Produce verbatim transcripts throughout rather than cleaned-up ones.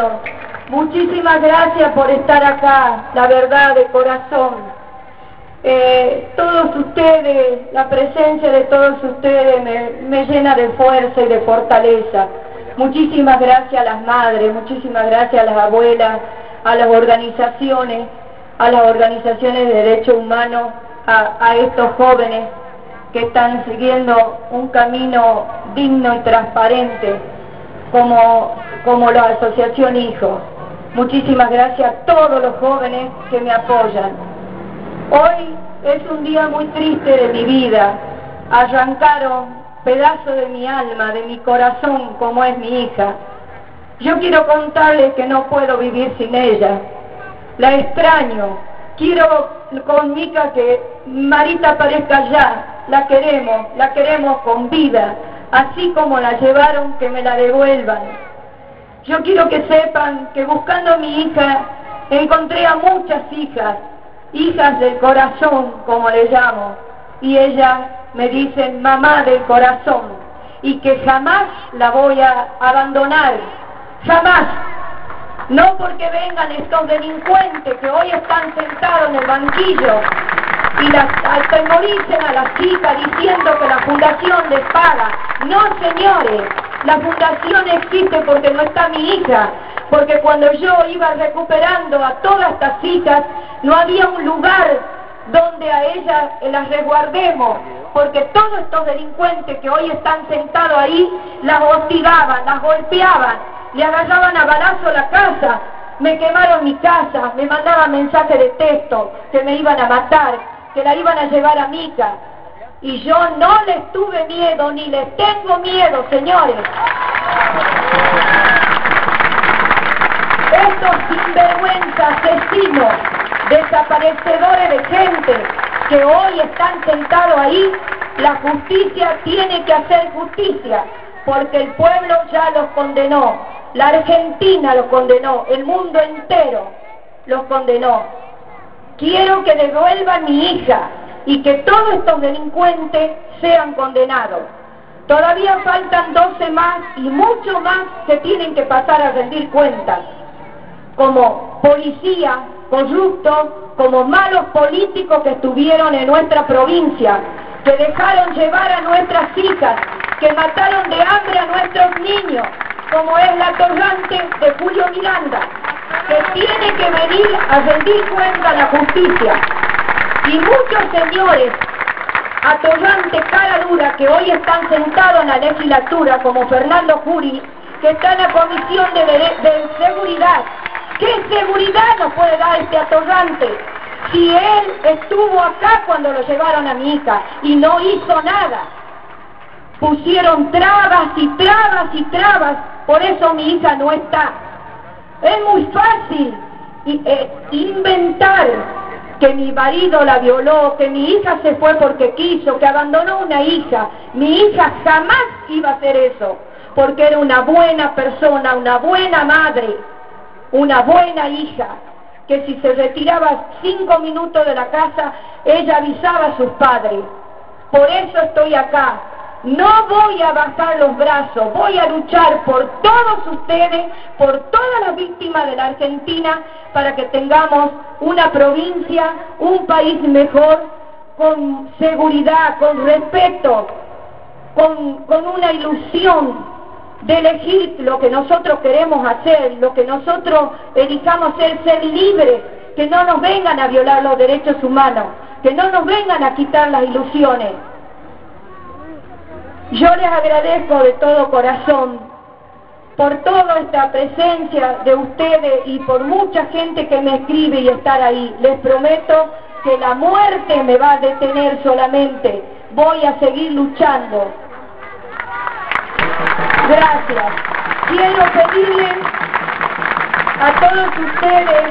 Bueno, muchísimas gracias por estar acá, la verdad, de corazón. Eh, todos ustedes, la presencia de todos ustedes me, me llena de fuerza y de fortaleza. Muchísimas gracias a las madres, muchísimas gracias a las abuelas, a las organizaciones, a las organizaciones de derechos humanos, a, a estos jóvenes que están siguiendo un camino digno y transparente, como, como la Asociación Hijos. Muchísimas gracias a todos los jóvenes que me apoyan. Hoy es un día muy triste de mi vida. Arrancaron pedazos de mi alma, de mi corazón, como es mi hija. Yo quiero contarles que no puedo vivir sin ella. La extraño. Quiero con Mica que Marita aparezca ya. La queremos, la queremos con vida. Así como la llevaron, que me la devuelvan. Yo quiero que sepan que buscando a mi hija, encontré a muchas hijas, hijas del corazón, como le llamo, y ellas me dicen mamá del corazón, y que jamás la voy a abandonar, jamás. No porque vengan estos delincuentes que hoy están sentados en el banquillo y las atemoricen a las chicas diciendo que la fundación les paga. No, señores, la fundación existe porque no está mi hija, porque cuando yo iba recuperando a todas estas hijas, no había un lugar donde a ellas las resguardemos, porque todos estos delincuentes que hoy están sentados ahí, las hostigaban, las golpeaban, le agarraban a balazo la casa, me quemaron mi casa, me mandaban mensajes de texto que me iban a matar, que la iban a llevar a Mica. Y yo no les tuve miedo, ni les tengo miedo, señores. Estos sinvergüenzas, asesinos, desaparecedores de gente que hoy están sentados ahí, la justicia tiene que hacer justicia, porque el pueblo ya los condenó, la Argentina los condenó, el mundo entero los condenó. Quiero que devuelvan mi hija y que todos estos delincuentes sean condenados. Todavía faltan doce más y mucho más que tienen que pasar a rendir cuentas, como policía corruptos, como malos políticos que estuvieron en nuestra provincia, que dejaron llevar a nuestras hijas, que mataron de hambre a nuestros niños, como es la Atorrante de Julio Miranda, que tiene que venir a rendir cuenta a la justicia. Y muchos señores atorrantes, cara dura, que hoy están sentados en la legislatura, como Fernando Juri, que está en la Comisión de, de Seguridad. ¿Qué seguridad nos puede dar este atorrante si él estuvo acá cuando lo llevaron a mi hija y no hizo nada? Pusieron trabas y trabas y trabas, por eso mi hija no está. Es muy fácil eh, inventar que mi marido la violó, que mi hija se fue porque quiso, que abandonó una hija. Mi hija jamás iba a hacer eso, porque era una buena persona, una buena madre, una buena hija, que si se retiraba cinco minutos de la casa, ella avisaba a sus padres. Por eso estoy acá. No voy a bajar los brazos, voy a luchar por todos ustedes, por todas las víctimas de la Argentina, para que tengamos una provincia, un país mejor, con seguridad, con respeto, con, con una ilusión de elegir lo que nosotros queremos hacer, lo que nosotros elijamos ser, ser libres, que no nos vengan a violar los derechos humanos, que no nos vengan a quitar las ilusiones. Yo les agradezco de todo corazón por toda esta presencia de ustedes y por mucha gente que me escribe y estar ahí. Les prometo que la muerte me va a detener solamente. Voy a seguir luchando. Gracias. Quiero pedirles a todos ustedes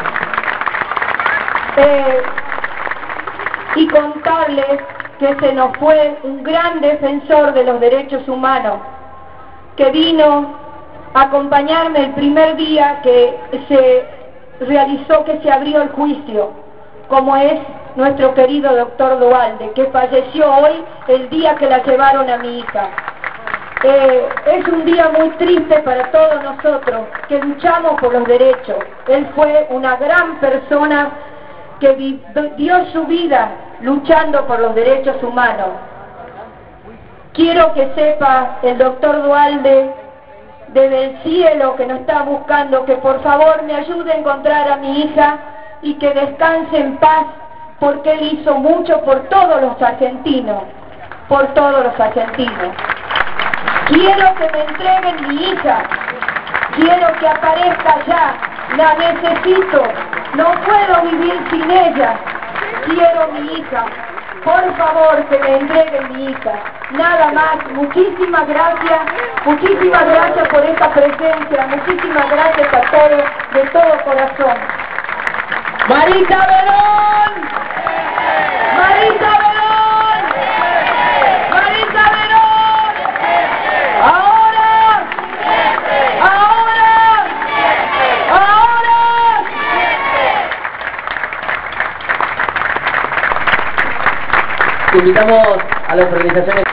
eh, y contarles que se nos fue un gran defensor de los derechos humanos, que vino a acompañarme el primer día que se realizó, que se abrió el juicio, como es nuestro querido doctor Dualde, que falleció hoy el día que la llevaron a mi hija. Eh, es un día muy triste para todos nosotros que luchamos por los derechos. Él fue una gran persona que dio su vida luchando por los derechos humanos. Quiero que sepa el doctor Duhalde desde el cielo que nos está buscando, que por favor me ayude a encontrar a mi hija y que descanse en paz, porque él hizo mucho por todos los argentinos, por todos los argentinos. Quiero que me entreguen mi hija, quiero que aparezca ya, la necesito, no puedo vivir sin ella, quiero mi hija, por favor que me entreguen mi hija. Nada más, muchísimas gracias, muchísimas gracias por esta presencia, muchísimas gracias a todos, de todo corazón. Marita Verón, Marita Verón, Marita Verón, ahora, ahora, ahora. Invitamos a las organizaciones